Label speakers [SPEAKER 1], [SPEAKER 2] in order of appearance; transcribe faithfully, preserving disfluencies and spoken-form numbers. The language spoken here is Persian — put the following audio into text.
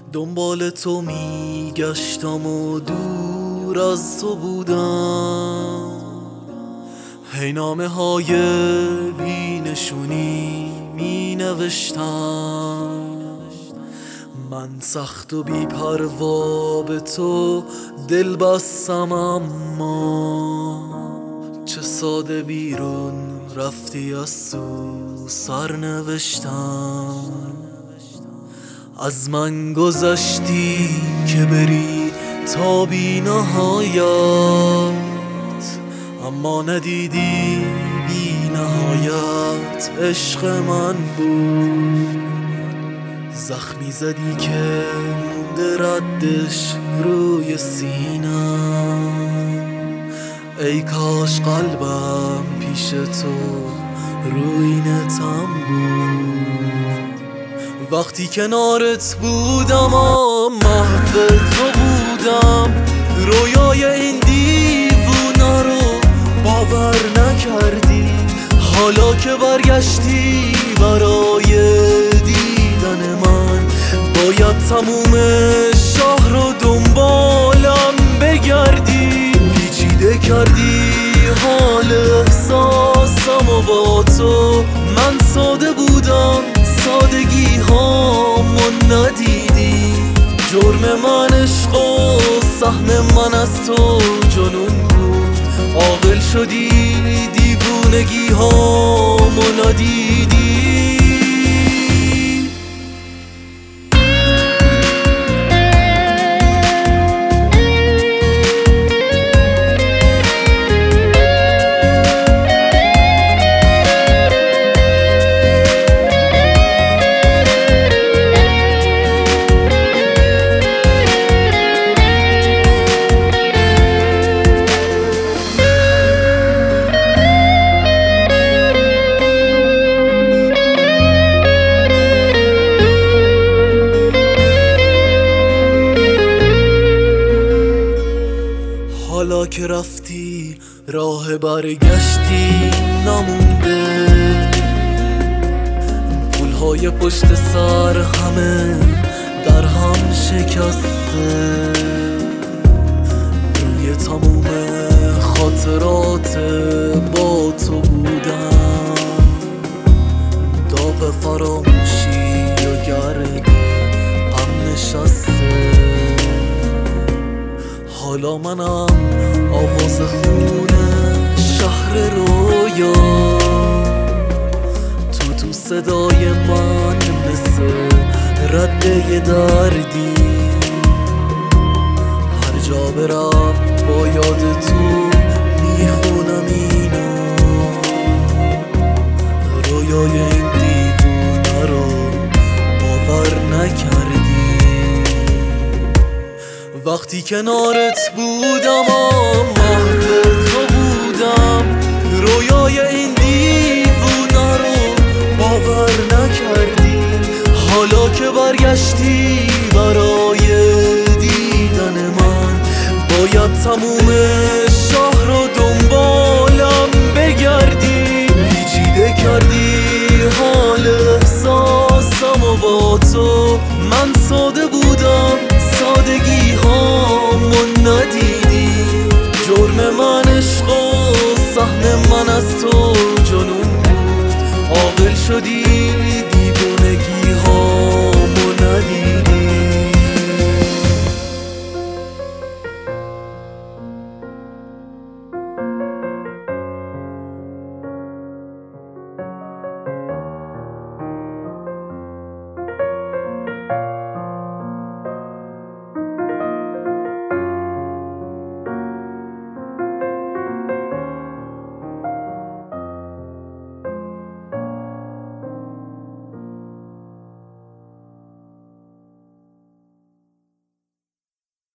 [SPEAKER 1] دنبال تو میگشتم و دور از تو بودم، هی نامه های بینشونی می نوشتم. من سخت و بی پروا به تو دل بستم، اما چه ساده بیرون رفتی از تو سر نوشتم. از من گذشتی که بری تا بی نهایت، اما ندیدی بی نهایت عشق من بود. زخمی زدی که مونده ردش روی سینم، ای کاش قلبم پیش تو روینتم بود. وقتی کنارت بودم و محو تو بودم، رویای این دیوونه رو باور نکردی. حالا که برگشتی برای دیدن من، باید تموم شهر رو دنبالم بگردی. پیچیده کردی حال احساسم و با تو من ساده بودم، سادگی هامو ندیدی. جرم من عشق و سهم من از تو جنون بود، عاقل شدی دیوونگی هامو ندیدی. حالا که رفتی راه برگشتی نمونده، پولهای پشت سر همه در هم شکسته. روی تموم خاطرات با تو بودم، داغ فراموشی و گرد غم نشسته. حالا منم آواز خونه شهر رویا، تو تو صدای من مثل رده دردی. هر جا برم با یاد تو میخونم اینو، رویای این دیوونه رو باور نکردی. وقتی کنارت بودم و محو تو بودم، رویای این دیوونه رو باور نکردی. حالا که برگشتی برای دیدن من، باید تموم شهر رو دنبالم بگردی. پیچیده کردی حال احساسم و با تو من ساده